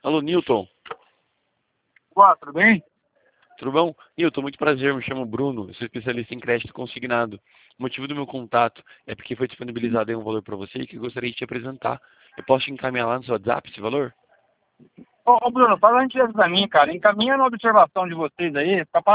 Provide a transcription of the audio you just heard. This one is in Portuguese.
Alô, Newton. Olá, tudo bem? Tudo bom? Newton, muito prazer. Me chamo Bruno. Eu sou especialista em crédito consignado. O motivo do meu contato é porque foi disponibilizado aí um valor para você e que eu gostaria de te apresentar. Eu posso te encaminhar lá no seu WhatsApp esse valor? Ô, Bruno, fala a gentileza pra mim, cara. Encaminha na observação de vocês aí, fica